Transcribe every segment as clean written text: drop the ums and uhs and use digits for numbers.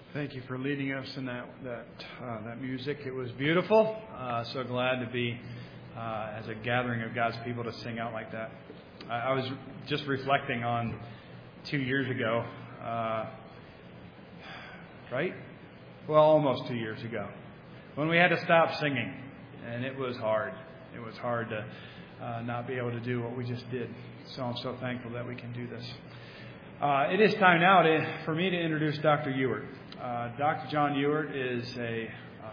Thank you for leading us in that music. It was beautiful. So glad to be as a gathering of God's people to sing out like that. I was just reflecting on 2 years ago, right? Well, almost 2 years ago, when we had to stop singing, and it was hard. It was hard to not be able to do what we just did. So I'm so thankful that we can do this. It is time now for me to introduce Dr. Ewart. Dr. John Ewart is a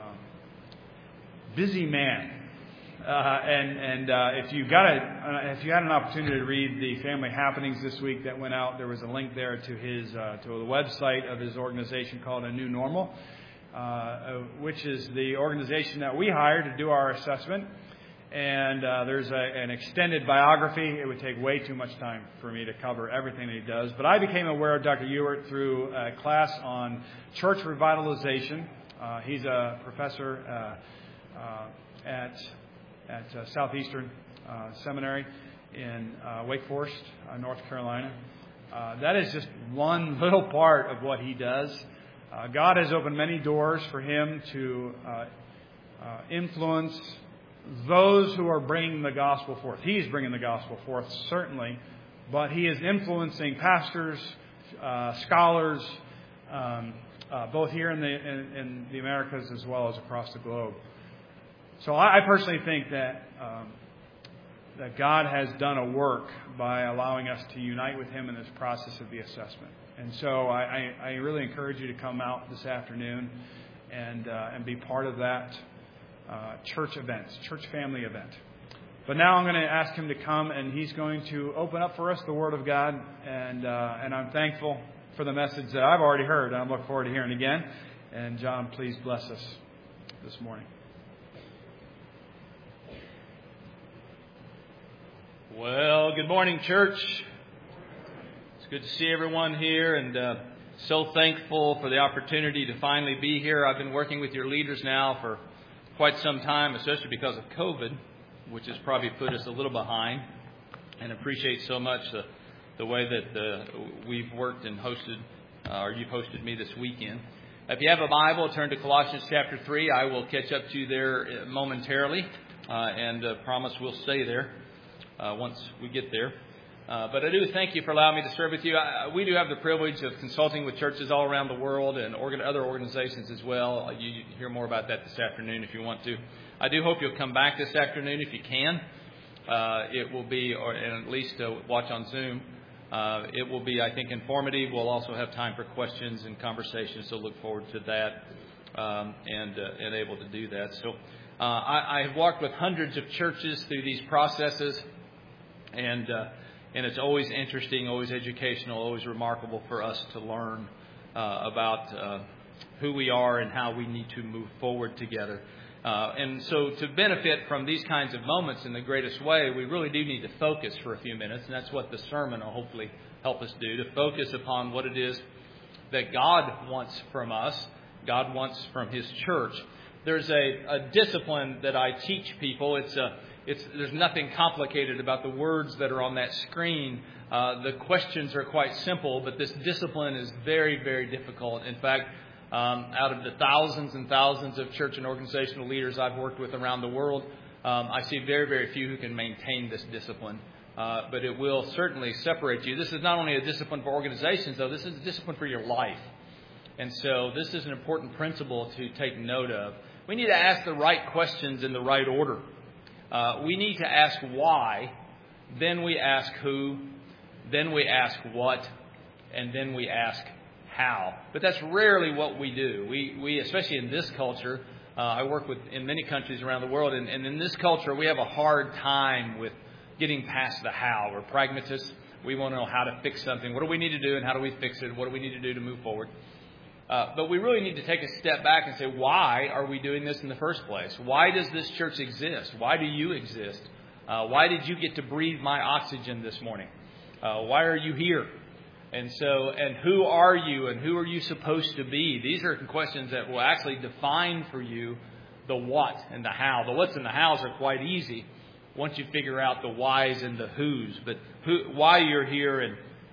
busy man, and if you had an opportunity to read the family happenings this week that went out, there was a link there to his to the website of his organization called A New Normal, which is the organization that we hired to do our assessment. And there's an extended biography. It would take way too much time for me to cover everything that he does. But I became aware of Dr. Ewart through a class on church revitalization. He's a professor at Southeastern Seminary in Wake Forest, North Carolina. That is just one little part of what he does. God has opened many doors for him to influence those who are bringing the gospel forth. He's bringing the gospel forth, certainly, but he is influencing pastors, scholars, both here in the Americas as well as across the globe. So I personally think that God has done a work by allowing us to unite with him in this process of the assessment. And so I really encourage you to come out this afternoon and be part of that church family event. But now I'm going to ask him to come, and he's going to open up for us the Word of God. And I'm thankful for the message that I've already heard. I'm looking forward to hearing again. And John, please bless us this morning. Well, good morning, church. It's good to see everyone here, and so thankful for the opportunity to finally be here. I've been working with your leaders now for quite some time, especially because of COVID, which has probably put us a little behind, and appreciate so much the way that we've worked and hosted, or you've hosted me this weekend. If you have a Bible, turn to Colossians chapter 3. I will catch up to you there momentarily, and promise we'll stay there once we get there. But I do thank you for allowing me to serve with you. We do have the privilege of consulting with churches all around the world and other organizations as well. You hear more about that this afternoon if you want to. I do hope you'll come back this afternoon if you can. It will be, and at least watch on Zoom. It will be, I think, informative. We'll also have time for questions and conversations, so look forward to that and able to do that. So I have walked with hundreds of churches through these processes, and it's always interesting, always educational, always remarkable for us to learn about who we are and how we need to move forward together. And so to benefit from these kinds of moments in the greatest way, we really do need to focus for a few minutes. And that's what the sermon will hopefully help us do, to focus upon what it is that God wants from us, God wants from His church. There's a discipline that I teach people. There's nothing complicated about the words that are on that screen. The questions are quite simple, but this discipline is very, very difficult. In fact, out of the thousands and thousands of church and organizational leaders I've worked with around the world, I see very, very few who can maintain this discipline. But it will certainly separate you. This is not only a discipline for organizations, though. This is a discipline for your life. And so this is an important principle to take note of. We need to ask the right questions in the right order. We need to ask why, then we ask who, then we ask what, and then we ask how. But that's rarely what we do. We especially in this culture, I work in many countries around the world, and in this culture we have a hard time with getting past the how. We're pragmatists. We want to know how to fix something. What do we need to do and how do we fix it? What do we need to do to move forward? But we really need to take a step back and say, why are we doing this in the first place? Why does this church exist? Why do you exist? Why did you get to breathe my oxygen this morning? Why are you here? And who are you and who are you supposed to be? These are questions that will actually define for you the what and the how. The what's and the hows are quite easy once you figure out the whys and the whos. But why you're here and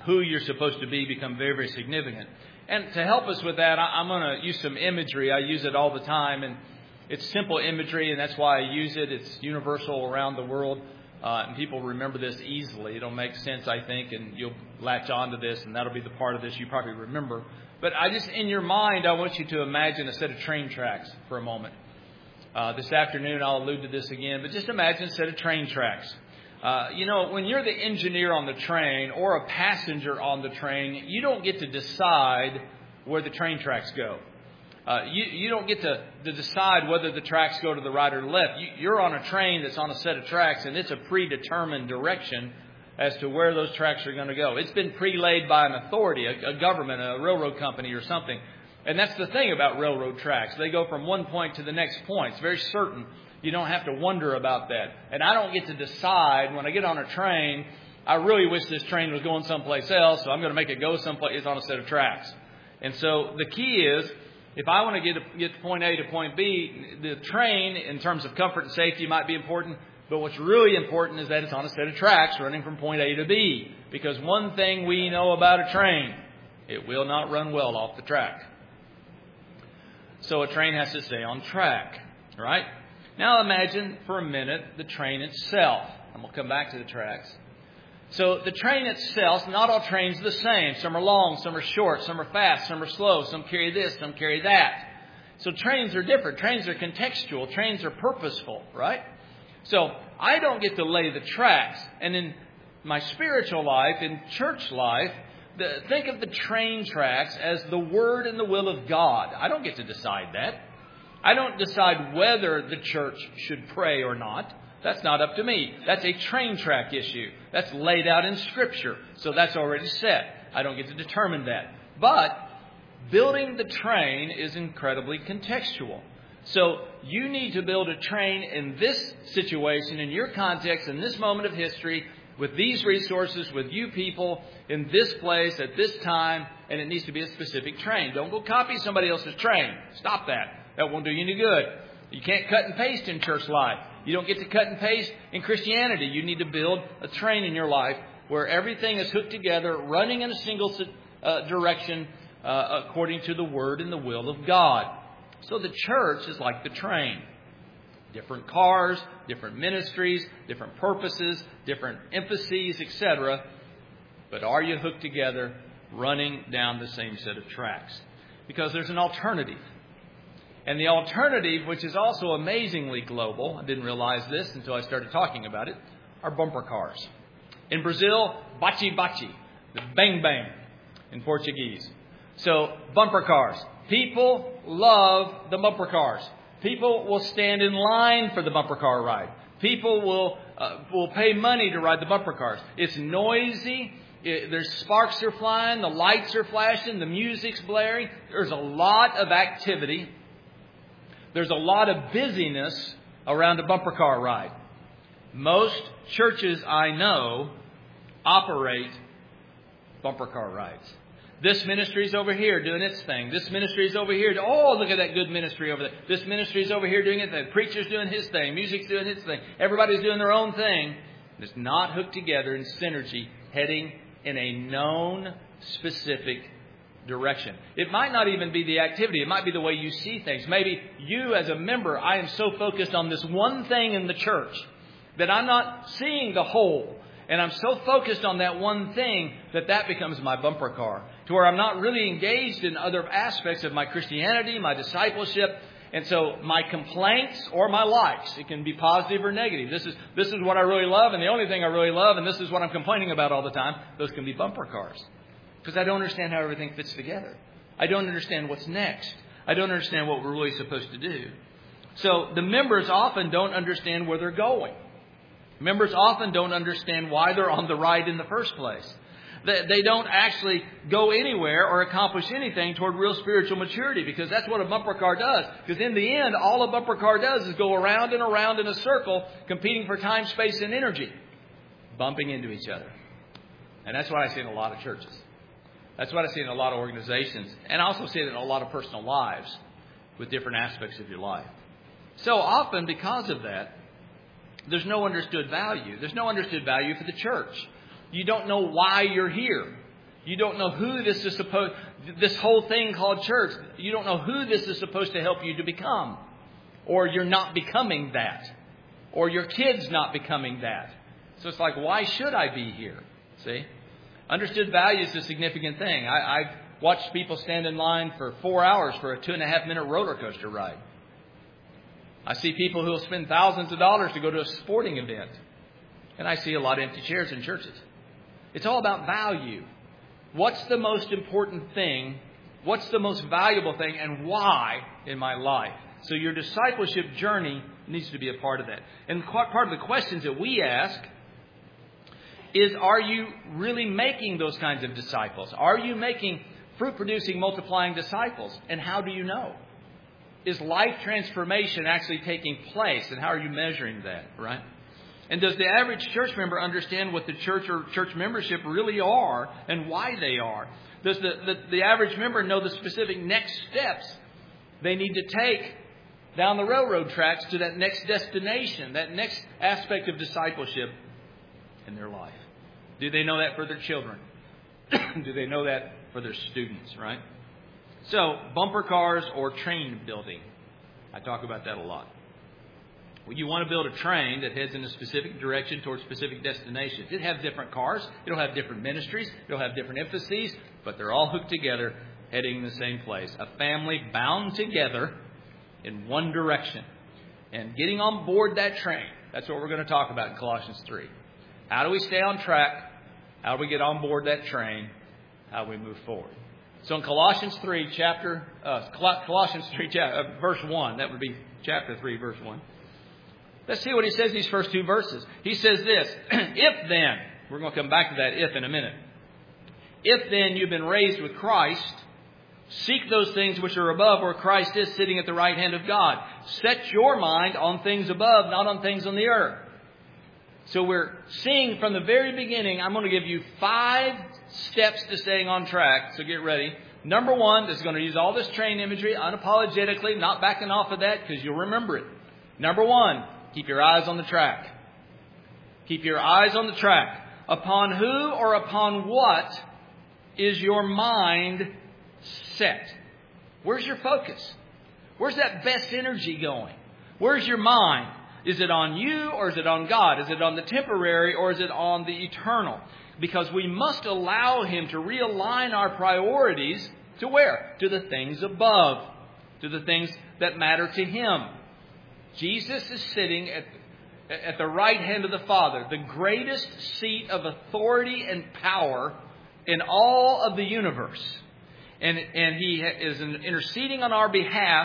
who you're supposed to be become very, very significant. And to help us with that, I'm going to use some imagery. I use it all the time, and it's simple imagery, and that's why I use it. It's universal around the world, and people remember this easily. It'll make sense, I think, and you'll latch on to this, and that'll be the part of this you probably remember. But in your mind, I want you to imagine a set of train tracks for a moment. This afternoon, I'll allude to this again, but just imagine a set of train tracks. When you're the engineer on the train or a passenger on the train, you don't get to decide where the train tracks go. You don't get to decide whether the tracks go to the right or the left. You're on a train that's on a set of tracks, and it's a predetermined direction as to where those tracks are going to go. It's been pre-laid by an authority, a government, a railroad company or something. And that's the thing about railroad tracks. They go from one point to the next point. It's very certain. You don't have to wonder about that. And I don't get to decide when I get on a train, I really wish this train was going someplace else, so I'm going to make it go someplace. It's on a set of tracks. And so the key is, if I want to get point A to point B, the train, in terms of comfort and safety, might be important. But what's really important is that it's on a set of tracks running from point A to B. Because one thing we know about a train, it will not run well off the track. So a train has to stay on track, right? Now imagine for a minute the train itself. And we'll come back to the tracks. So the train itself, not all trains are the same. Some are long, some are short, some are fast, some are slow, some carry this, some carry that. So trains are different. Trains are contextual. Trains are purposeful, right? So I don't get to lay the tracks. And in my spiritual life, in church life, think of the train tracks as the Word and the will of God. I don't get to decide that. I don't decide whether the church should pray or not. That's not up to me. That's a train track issue. That's laid out in Scripture. So that's already set. I don't get to determine that. But building the train is incredibly contextual. So you need to build a train in this situation, in your context, in this moment of history, with these resources, with you people, in this place, at this time, and it needs to be a specific train. Don't go copy somebody else's train. Stop that. That won't do you any good. You can't cut and paste in church life. You don't get to cut and paste in Christianity. You need to build a train in your life where everything is hooked together, running in a single direction according to the Word and the will of God. So the church is like the train. Different cars, different ministries, different purposes, different emphases, etc. But are you hooked together, running down the same set of tracks? Because there's an alternative. And the alternative, which is also amazingly global, I didn't realize this until I started talking about it, are bumper cars. In Brazil, bate-bate, the bang-bang in Portuguese. So bumper cars. People love the bumper cars. People will stand in line for the bumper car ride. People will pay money to ride the bumper cars. It's noisy. There's sparks are flying. The lights are flashing. The music's blaring. There's a lot of activity. There's a lot of busyness around a bumper car ride. Most churches I know operate bumper car rides. This ministry's over here doing its thing. This ministry's over here. Oh, look at that good ministry over there. This ministry's over here doing its thing. Preacher's doing his thing. Music's doing his thing. Everybody's doing their own thing. It's not hooked together in synergy, heading in a known, specific direction. It might not even be the activity. It might be the way you see things. Maybe you as a member, I am so focused on this one thing in the church that I'm not seeing the whole. And I'm so focused on that one thing that becomes my bumper car, to where I'm not really engaged in other aspects of my Christianity, my discipleship. And so my complaints or my likes, it can be positive or negative. This is what I really love, and the only thing I really love, and this is what I'm complaining about all the time. Those can be bumper cars. Because I don't understand how everything fits together. I don't understand what's next. I don't understand what we're really supposed to do. So the members often don't understand where they're going. Members often don't understand why they're on the ride in the first place. They don't actually go anywhere or accomplish anything toward real spiritual maturity, because that's what a bumper car does. Because in the end, all a bumper car does is go around and around in a circle, competing for time, space, and energy, bumping into each other. And that's what I see in a lot of churches. That's what I see in a lot of organizations. And I also see it in a lot of personal lives with different aspects of your life. So often, because of that, there's no understood value. There's no understood value for the church. You don't know why you're here. You don't know who this whole thing called church, you don't know who this is supposed to help you to become. Or you're not becoming that. Or your kid's not becoming that. So it's like, why should I be here? See? Understood value is a significant thing. I've watched people stand in line for 4 hours for a 2.5-minute roller coaster ride. I see people who will spend thousands of dollars to go to a sporting event. And I see a lot of empty chairs in churches. It's all about value. What's the most important thing? What's the most valuable thing? And why in my life? So your discipleship journey needs to be a part of that. And part of the questions that we ask is, are you really making those kinds of disciples? Are you making fruit-producing, multiplying disciples? And how do you know? Is life transformation actually taking place? And how are you measuring that, right? And does the average church member understand what the church or church membership really are and why they are? Does the average member know the specific next steps they need to take down the railroad tracks to that next destination, that next aspect of discipleship in their life? Do they know that for their children? Do they know that for their students, right? So, bumper cars or train building. I talk about that a lot. Well, you want to build a train that heads in a specific direction towards specific destinations. It'll have different cars. It'll have different ministries. It'll have different emphases. But they're all hooked together, heading in the same place. A family bound together in one direction. And getting on board that train. That's what we're going to talk about in Colossians 3. How do we stay on track? How do we get on board that train? How do we move forward? So in Colossians 3, verse 1, that would be chapter 3, verse 1. Let's see what he says in these first two verses. He says this, if then, we're going to come back to that if in a minute. If then you've been raised with Christ, seek those things which are above where Christ is sitting at the right hand of God. Set your mind on things above, not on things on the earth. So we're seeing from the very beginning, I'm going to give you 5 steps to staying on track. So get ready. Number 1, this is going to use all this train imagery unapologetically, not backing off of that because you'll remember it. Number 1, keep your eyes on the track. Keep your eyes on the track. Upon who or upon what is your mind set? Where's your focus? Where's that best energy going? Where's your mind? Is it on you or is it on God? Is it on the temporary or is it on the eternal? Because we must allow Him to realign our priorities to where? To the things above. To the things that matter to Him. Jesus is sitting at the right hand of the Father, the greatest seat of authority and power in all of the universe. And He is interceding on our behalf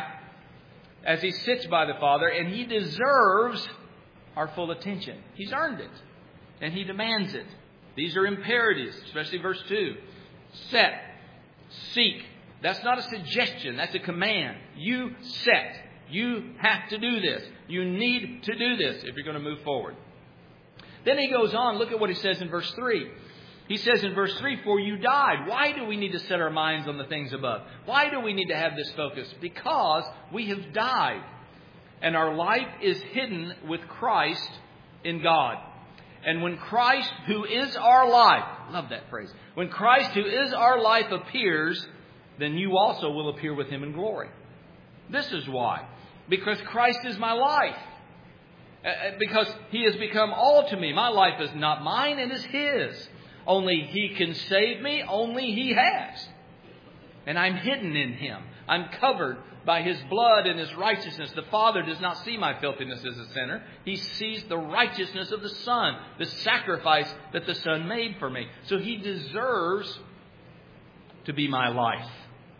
as He sits by the Father, and He deserves our full attention. He's earned it, and He demands it. These are imperatives, especially verse 2. Set, seek. That's not a suggestion, that's a command. You set. You have to do this. You need to do this if you're going to move forward. Then he goes on. Look at what he says in verse 3. He says in verse 3, for you died. Why do we need to set our minds on the things above? Why do we need to have this focus? Because we have died. And our life is hidden with Christ in God. And when Christ, who is our life, love that phrase. When Christ, who is our life, appears, then you also will appear with Him in glory. This is why. Because Christ is my life. Because He has become all to me. My life is not mine, it is His. Only He can save me. Only He has. And I'm hidden in Him. I'm covered by His blood and His righteousness. The Father does not see my filthiness as a sinner. He sees the righteousness of the Son, the sacrifice that the Son made for me. So He deserves to be my life.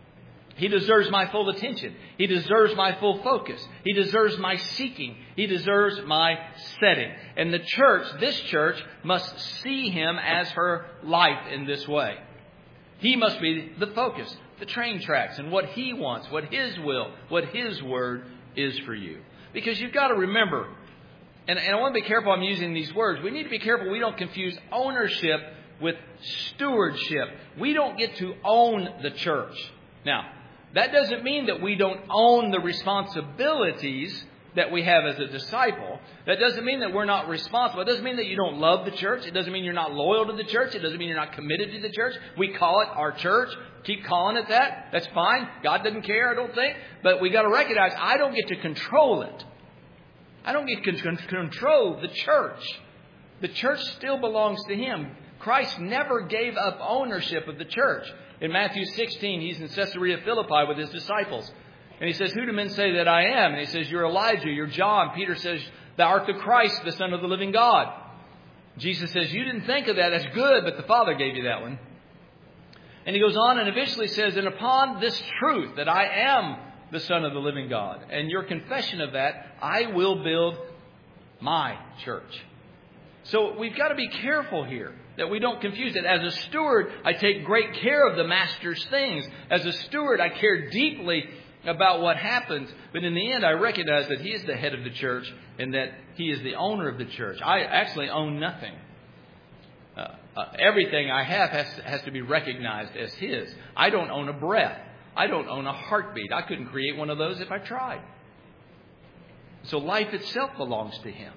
He deserves my full attention. He deserves my full focus. He deserves my seeking. He deserves my setting. And the church, this church, must see Him as her life in this way. He must be the focus, the train tracks, and what He wants, what His will, what His word is for you. Because you've got to remember, and I want to be careful I'm using these words, we need to be careful we don't confuse ownership with stewardship. We don't get to own the church. Now, that doesn't mean that we don't own the responsibilities that we have as a disciple. That doesn't mean that we're not responsible. It doesn't mean that you don't love the church. It doesn't mean you're not loyal to the church. It doesn't mean you're not committed to the church. We call it our church. Keep calling it that. That's fine. God doesn't care, I don't think. But we got to recognize I don't get to control it. I don't get to control the church. The church still belongs to Him. Christ never gave up ownership of the church. In Matthew 16, He's in Caesarea Philippi with His disciples. And He says, who do men say that I am? And He says, you're Elijah, you're John. Peter says, thou art the Christ, the Son of the living God. Jesus says, you didn't think of that. That's good, but the Father gave you that one. And He goes on and eventually says, and upon this truth that I am the Son of the living God, and your confession of that, I will build my church. So we've got to be careful here that we don't confuse it. As a steward, I take great care of the Master's things. As a steward, I care deeply about what happens. But in the end, I recognize that He is the head of the church and that He is the owner of the church. I actually own nothing. Everything I have has to be recognized as His. I don't own a breath. I don't own a heartbeat. I couldn't create one of those if I tried. So life itself belongs to Him.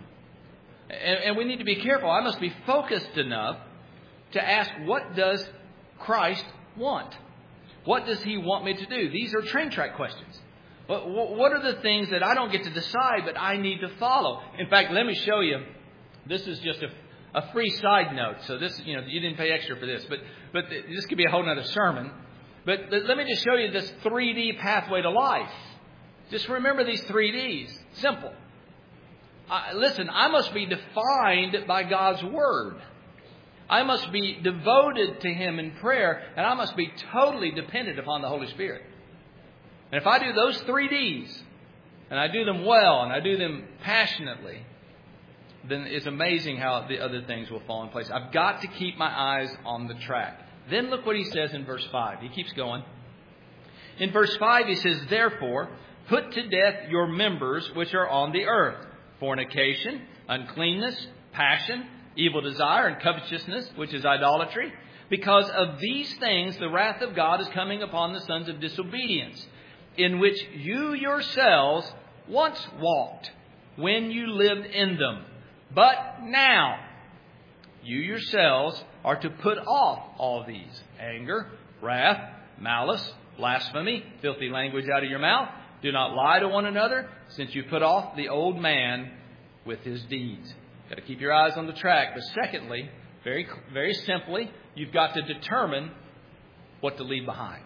And we need to be careful. I must be focused enough to ask, what does Christ want? What does He want me to do? These are train track questions. What are the things that I don't get to decide, but I need to follow? In fact, let me show you. This is just a free side note. So this, you didn't pay extra for this, but this could be a whole other sermon. But let me just show you this 3D pathway to life. Just remember these 3Ds. Simple. Listen, I must be defined by God's Word. I must be devoted to Him in prayer, and I must be totally dependent upon the Holy Spirit. And if I do those 3Ds, and I do them well, and I do them passionately, then it's amazing how the other things will fall in place. I've got to keep my eyes on the track. Then look what He says in verse 5. He keeps going. In verse 5, He says, therefore, put to death your members which are on the earth. Fornication, uncleanness, passion, evil desire, and covetousness, which is idolatry. Because of these things, the wrath of God is coming upon the sons of disobedience, in which you yourselves once walked when you lived in them. But now, you yourselves are to put off all these: anger, wrath, malice, blasphemy, filthy language out of your mouth. Do not lie to one another, since you put off the old man with his deeds. Got to keep your eyes on the track. But secondly, very, very simply, you've got to determine what to leave behind.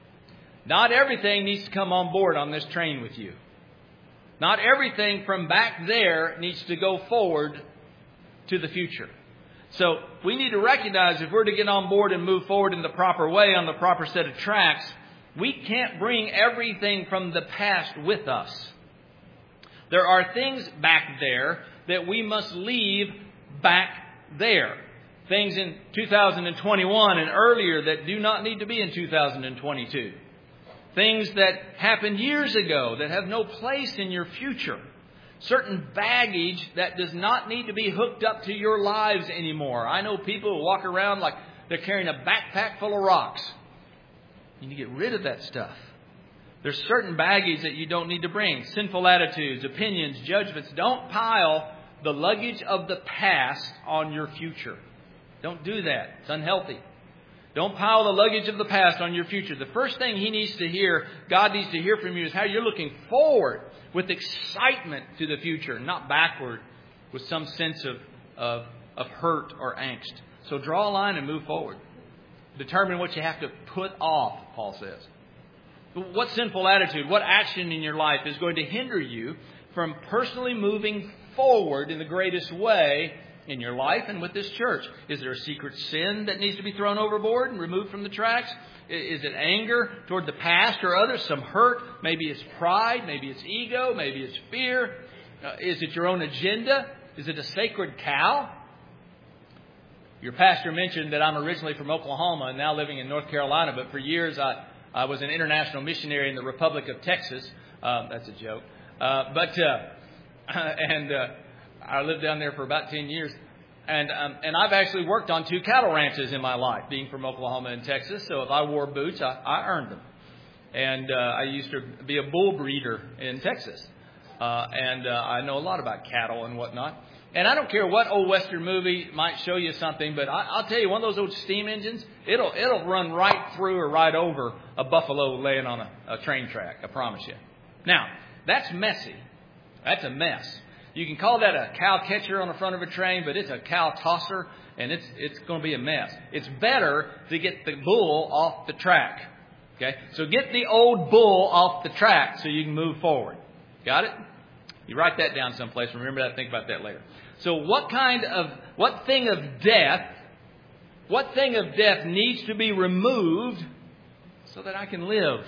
Not everything needs to come on board on this train with you. Not everything from back there needs to go forward to the future. So we need to recognize, if we're to get on board and move forward in the proper way on the proper set of tracks, we can't bring everything from the past with us. There are things back there that we must leave back there. Things in 2021 and earlier that do not need to be in 2022. Things that happened years ago that have no place in your future. Certain baggage that does not need to be hooked up to your lives anymore. I know people who walk around like they're carrying a backpack full of rocks. You need to get rid of that stuff. There's certain baggage that you don't need to bring. Sinful attitudes, opinions, judgments. Don't pile the luggage of the past on your future. Don't do that. It's unhealthy. Don't pile the luggage of the past on your future. The first thing He needs to hear, God needs to hear from you, is how you're looking forward with excitement to the future, not backward with some sense of hurt or angst. So draw a line and move forward. Determine what you have to put off, Paul says. What sinful attitude, what action in your life is going to hinder you from personally moving forward in the greatest way in your life and with this church? Is there a secret sin that needs to be thrown overboard and removed from the tracks? Is it anger toward the past or others? Some hurt? Maybe it's pride. Maybe it's ego. Maybe it's fear. Is it your own agenda? Is it a sacred cow? Your pastor mentioned that I'm originally from Oklahoma and now living in North Carolina. But for years, I was an international missionary in the Republic of Texas. That's a joke. I lived down there for about 10 years. And I've actually worked on 2 cattle ranches in my life, being from Oklahoma and Texas. So if I wore boots, I earned them. And I used to be a bull breeder in Texas. and I know a lot about cattle and whatnot. And I don't care what old Western movie might show you something, but I'll tell you, one of those old steam engines, it'll run right through or right over a buffalo laying on a train track, I promise you. Now, that's messy. That's a mess. You can call that a cow catcher on the front of a train, but it's a cow tosser, and it's going to be a mess. It's better to get the bull off the track. Okay? So get the old bull off the track so you can move forward. Got it? You write that down someplace. Remember that. Think about that later. So what thing of death needs to be removed so that I can live?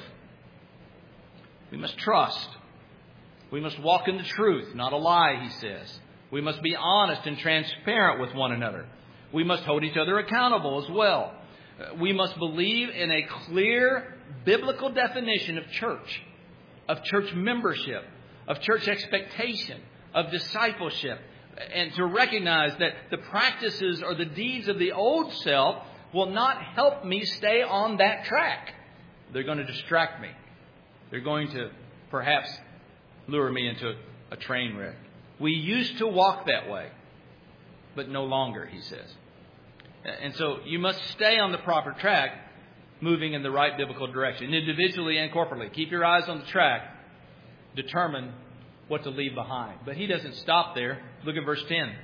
We must trust. We must walk in the truth, not a lie, he says. We must be honest and transparent with one another. We must hold each other accountable as well. We must believe in a clear biblical definition of church membership, of church expectation, of discipleship, and to recognize that the practices or the deeds of the old self will not help me stay on that track. They're going to distract me. They're going to perhaps lure me into a train wreck. We used to walk that way, but no longer, he says. And so you must stay on the proper track, moving in the right biblical direction, individually and corporately. Keep your eyes on the track. Determine what to leave behind. But he doesn't stop there. Look at verse 10.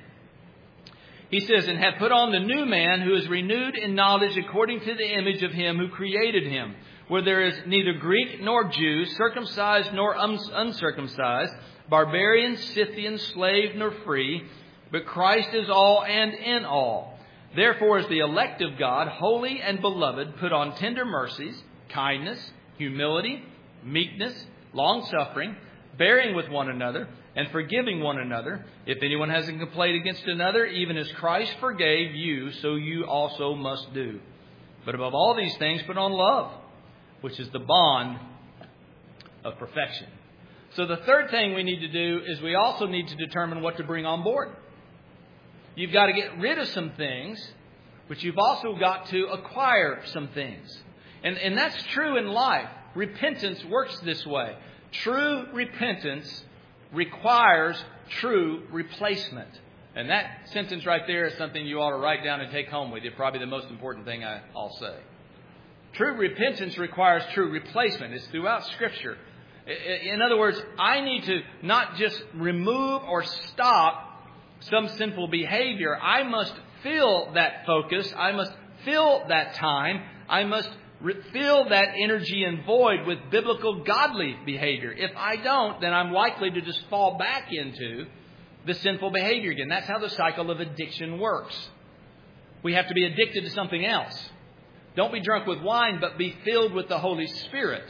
He says, and have put on the new man who is renewed in knowledge according to the image of him who created him, where there is neither Greek nor Jew, circumcised nor uncircumcised, barbarian, Scythian, slave nor free, but Christ is all and in all. Therefore, as the elect of God, holy and beloved, put on tender mercies, kindness, humility, meekness, long-suffering, bearing with one another, and forgiving one another. If anyone has a complaint against another, even as Christ forgave you, so you also must do. But above all these things, put on love, which is the bond of perfection. So the third thing we need to do is we also need to determine what to bring on board. You've got to get rid of some things, but you've also got to acquire some things. And that's true in life. Repentance works this way. True repentance requires true replacement. And that sentence right there is something you ought to write down and take home with you. Probably the most important thing I'll say. True repentance requires true replacement. It's throughout Scripture. In other words, I need to not just remove or stop some sinful behavior. I must fill that focus. I must fill that time. I must fill that energy and void with biblical godly behavior. If I don't, then I'm likely to just fall back into the sinful behavior again. That's how the cycle of addiction works. We have to be addicted to something else. Don't be drunk with wine, but be filled with the Holy Spirit.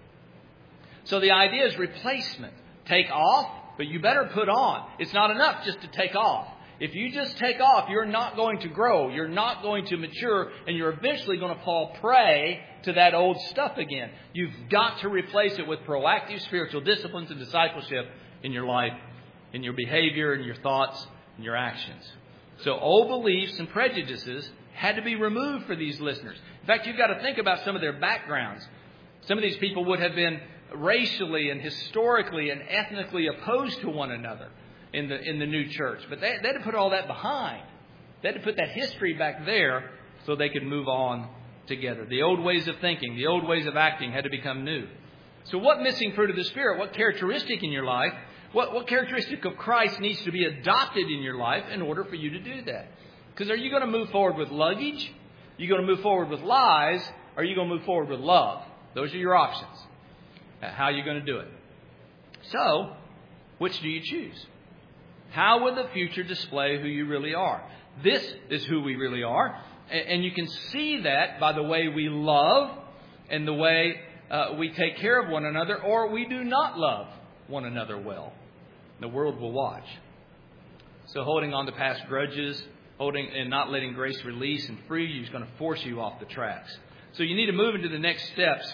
So the idea is replacement. Take off, but you better put on. It's not enough just to take off. If you just take off, you're not going to grow. You're not going to mature, and you're eventually going to fall prey to that old stuff again. You've got to replace it with proactive spiritual disciplines and discipleship in your life, in your behavior, in your thoughts, in your actions. So old beliefs and prejudices had to be removed for these listeners. In fact, you've got to think about some of their backgrounds. Some of these people would have been racially and historically and ethnically opposed to one another in the new church. But they had to put all that behind. They had to put that history back there so they could move on together. The old ways of thinking, the old ways of acting had to become new. So what missing fruit of the Spirit, what characteristic in your life, what characteristic of Christ needs to be adopted in your life in order for you to do that? Because are you going to move forward with luggage? Are you going to move forward with lies? Or are you going to move forward with love? Those are your options. How are you going to do it? So, which do you choose? How will the future display who you really are? This is who we really are. And you can see that by the way we love and the way we take care of one another, or we do not love one another well. The world will watch. So holding on to past grudges, holding and not letting grace release and free you is going to force you off the tracks. So you need to move into the next steps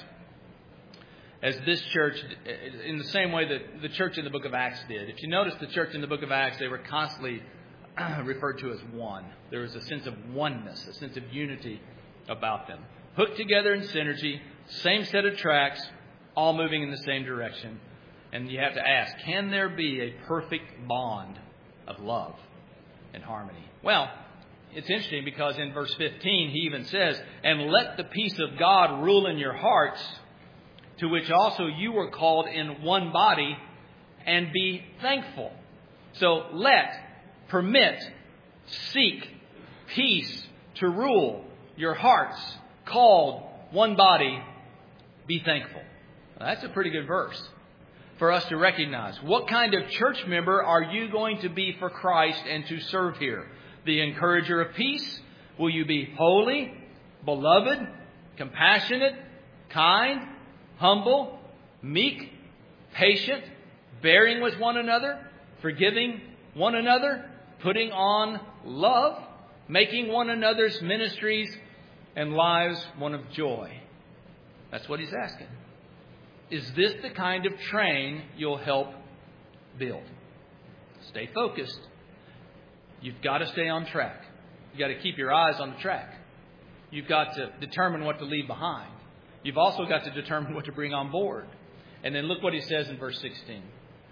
as this church, in the same way that the church in the book of Acts did. If you notice the church in the book of Acts, they were constantly referred to as one. There was a sense of oneness, a sense of unity about them. Hooked together in synergy, same set of tracks, all moving in the same direction. And you have to ask, can there be a perfect bond of love and harmony? Well, it's interesting because in verse 15 he even says, and let the peace of God rule in your hearts, to which also you were called in one body, and be thankful. So permit, seek peace to rule your hearts, called one body, be thankful. Now, that's a pretty good verse for us to recognize. What kind of church member are you going to be for Christ and to serve here? The encourager of peace? Will you be holy, beloved, compassionate, kind, humble, meek, patient, bearing with one another, forgiving one another, putting on love, making one another's ministries and lives one of joy? That's what he's asking. Is this the kind of train you'll help build? Stay focused. You've got to stay on track. You've got to keep your eyes on the track. You've got to determine what to leave behind. You've also got to determine what to bring on board. And then look what he says in verse 16.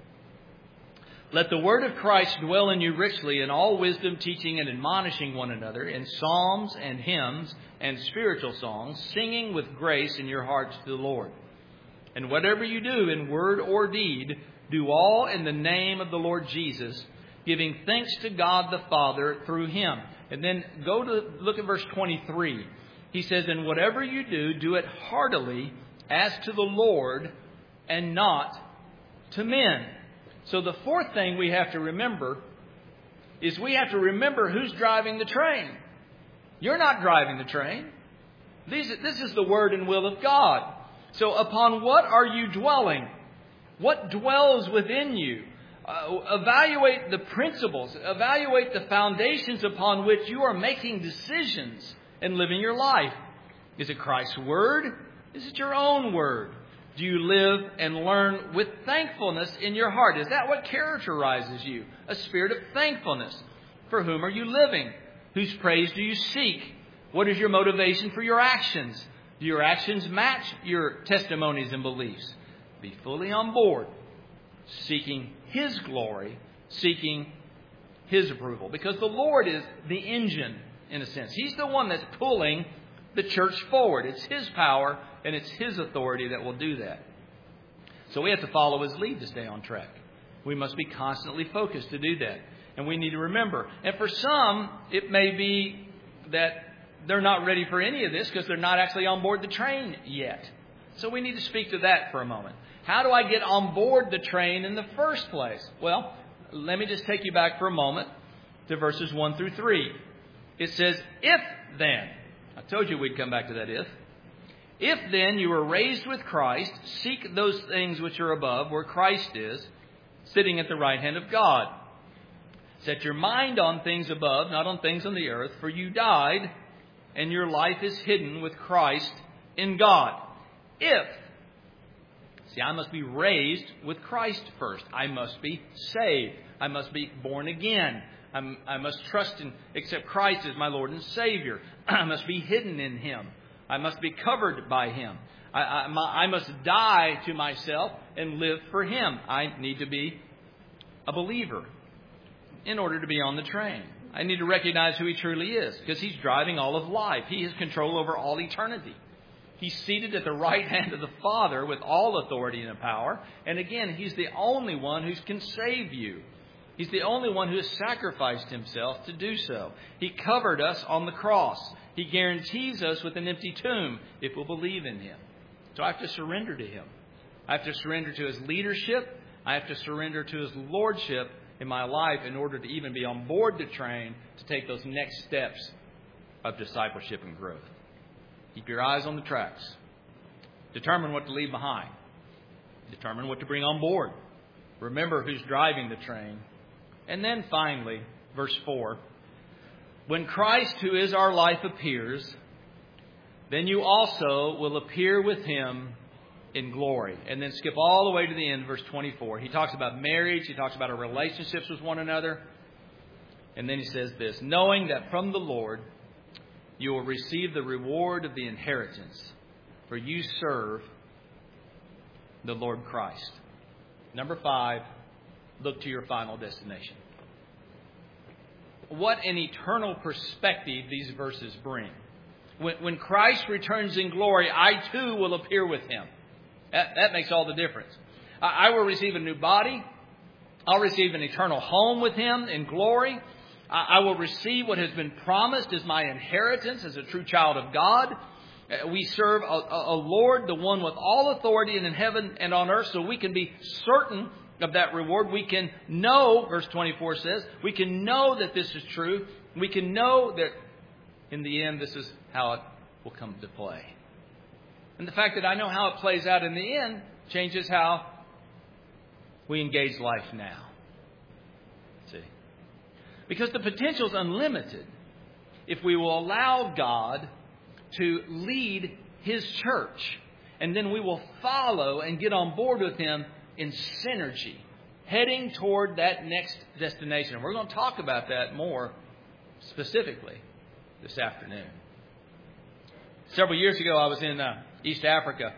Let the word of Christ dwell in you richly in all wisdom, teaching and admonishing one another in psalms and hymns and spiritual songs, singing with grace in your hearts to the Lord. And whatever you do in word or deed, do all in the name of the Lord Jesus, giving thanks to God the Father through Him. And then look at verse 23. He says, and whatever you do, do it heartily as to the Lord and not to men. So the fourth thing we have to remember is we have to remember who's driving the train. You're not driving the train. This is the word and will of God. So upon what are you dwelling? What dwells within you? Evaluate the principles. Evaluate the foundations upon which you are making decisions and living your life. Is it Christ's word? Is it your own word? Do you live and learn with thankfulness in your heart? Is that what characterizes you? A spirit of thankfulness. For whom are you living? Whose praise do you seek? What is your motivation for your actions? Do your actions match your testimonies and beliefs? Be fully on board, seeking His glory, seeking His approval. Because the Lord is the engine, in a sense. He's the one that's pulling the church forward. It's His power and it's His authority that will do that. So we have to follow His lead to stay on track. We must be constantly focused to do that. And we need to remember. And for some, it may be that they're not ready for any of this because they're not actually on board the train yet. So we need to speak to that for a moment. How do I get on board the train in the first place? Well, let me just take you back for a moment to verses 1 through 3. It says, if then, I told you we'd come back to that if. If then you were raised with Christ, seek those things which are above, where Christ is, sitting at the right hand of God. Set your mind on things above, not on things on the earth, for you died, and your life is hidden with Christ in God. I must be raised with Christ first. I must be saved. I must be born again. I must trust and accept Christ as my Lord and Savior. I must be hidden in Him. I must be covered by Him. I must die to myself and live for Him. I need to be a believer in order to be on the train. I need to recognize who He truly is because He's driving all of life. He has control over all eternity. He's seated at the right hand of the Father with all authority and power. And again, He's the only one who can save you. He's the only one who has sacrificed Himself to do so. He covered us on the cross. He guarantees us with an empty tomb if we'll believe in Him. So I have to surrender to Him. I have to surrender to His leadership. I have to surrender to His lordship in my life in order to even be on board the train to take those next steps of discipleship and growth. Keep your eyes on the tracks. Determine what to leave behind. Determine what to bring on board. Remember who's driving the train. And then finally, verse 4. When Christ, who is our life, appears, then you also will appear with Him in glory. And then skip all the way to the end, verse 24. He talks about marriage. He talks about our relationships with one another. And then he says this, knowing that from the Lord you will receive the reward of the inheritance, for you serve the Lord Christ. Number 5, look to your final destination. What an eternal perspective these verses bring. When Christ returns in glory, I too will appear with Him. That makes all the difference. I will receive a new body. I'll receive an eternal home with Him in glory. I will receive what has been promised as my inheritance as a true child of God. We serve a Lord, the one with all authority in heaven and on earth, so we can be certain of that reward. We can know, verse 24 says, we can know that this is true. We can know that in the end this is how it will come to play. And the fact that I know how it plays out in the end changes how we engage life now. See? Because the potential is unlimited if we will allow God to lead His church. And then we will follow and get on board with Him in synergy, heading toward that next destination. We're going to talk about that more specifically this afternoon. Several years ago, I was in East Africa.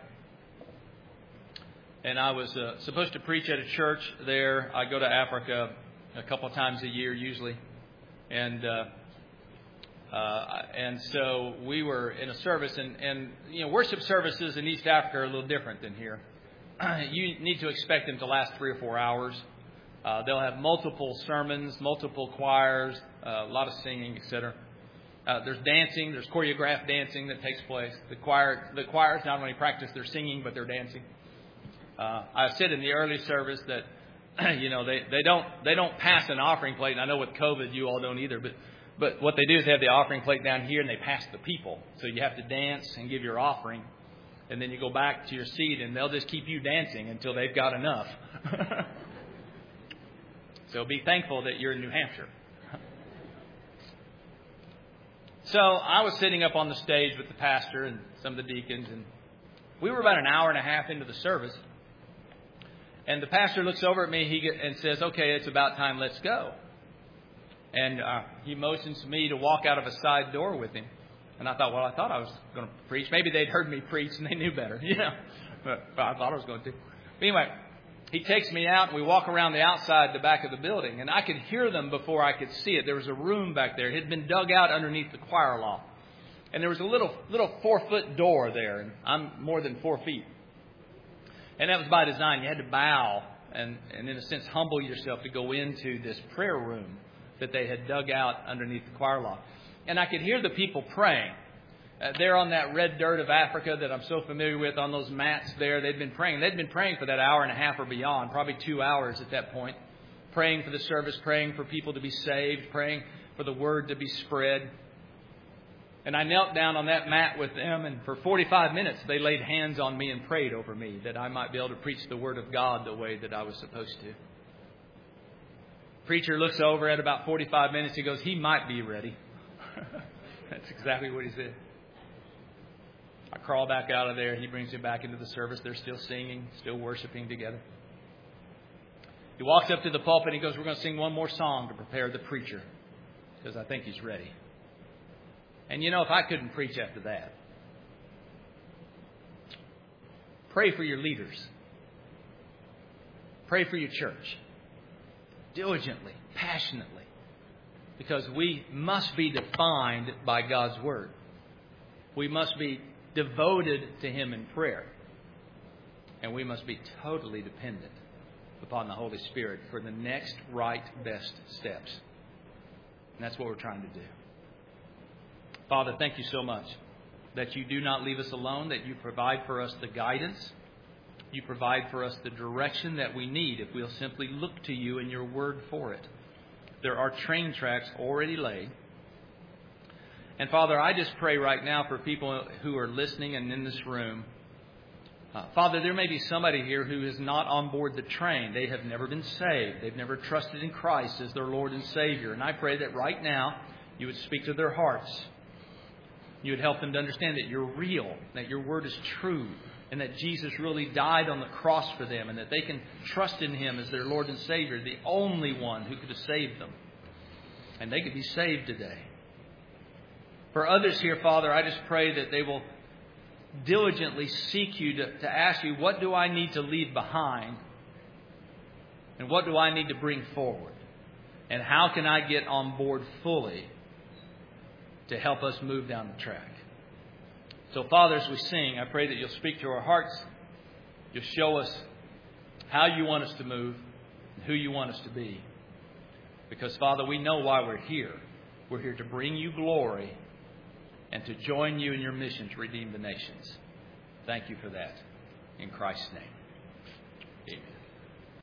And I was supposed to preach at a church there. I go to Africa a couple of times a year usually. And so we were in a service. And you know, worship services in East Africa are a little different than here. You need to expect them to last 3 or 4 hours. They'll have multiple sermons, multiple choirs, a lot of singing, etc. There's dancing. There's choreographed dancing that takes place. The choirs not only practice their singing, but they're dancing. I said in the early service that they don't pass an offering plate. And I know with COVID you all don't either, but what they do is they have the offering plate down here and they pass the people. So you have to dance and give your offering, and then you go back to your seat and they'll just keep you dancing until they've got enough. So be thankful that you're in New Hampshire. So I was sitting up on the stage with the pastor and some of the deacons, and we were about an hour and a half into the service. And the pastor looks over at me and says, "Okay, it's about time, let's go." And he motions me to walk out of a side door with him. And I thought I was going to preach. Maybe they'd heard me preach and they knew better, But I thought I was going to. But anyway, he takes me out and we walk around the outside, the back of the building. And I could hear them before I could see it. There was a room back there. It had been dug out underneath the choir loft. And there was a little 4-foot door there. And I'm more than 4 feet. And that was by design. You had to bow and in a sense, humble yourself to go into this prayer room that they had dug out underneath the choir loft. And I could hear the people praying. There on that red dirt of Africa that I'm so familiar with, on those mats there, they'd been praying. They'd been praying for that hour and a half or beyond, probably 2 hours at that point. Praying for the service, praying for people to be saved, praying for the word to be spread. And I knelt down on that mat with them, and for 45 minutes they laid hands on me and prayed over me that I might be able to preach the Word of God the way that I was supposed to. Preacher looks over at about 45 minutes. He goes, "He might be ready." That's exactly what he said. I crawl back out of there. He brings me back into the service. They're still singing, still worshiping together. He walks up to the pulpit and he goes, "We're going to sing one more song to prepare the preacher because I think he's ready." And if I couldn't preach after that, pray for your leaders. Pray for your church. Diligently, passionately. Because we must be defined by God's Word. We must be devoted to Him in prayer. And we must be totally dependent upon the Holy Spirit for the next right, best steps. And that's what we're trying to do. Father, thank you so much that you do not leave us alone, that you provide for us the guidance. You provide for us the direction that we need if we'll simply look to you and your word for it. There are train tracks already laid. And Father, I just pray right now for people who are listening and in this room. Father, there may be somebody here who is not on board the train. They have never been saved. They've never trusted in Christ as their Lord and Savior. And I pray that right now you would speak to their hearts. You would help them to understand that you're real, that your word is true, and that Jesus really died on the cross for them, and that they can trust in Him as their Lord and Savior, the only one who could have saved them. And they could be saved today. For others here, Father, I just pray that they will diligently seek you to ask you, what do I need to leave behind And what do I need to bring forward? And how can I get on board fully to help us move down the track? So, Father, as we sing, I pray that you'll speak to our hearts. You'll show us how you want us to move and who you want us to be. Because, Father, we know why we're here. We're here to bring you glory and to join you in your mission to redeem the nations. Thank you for that. In Christ's name, amen.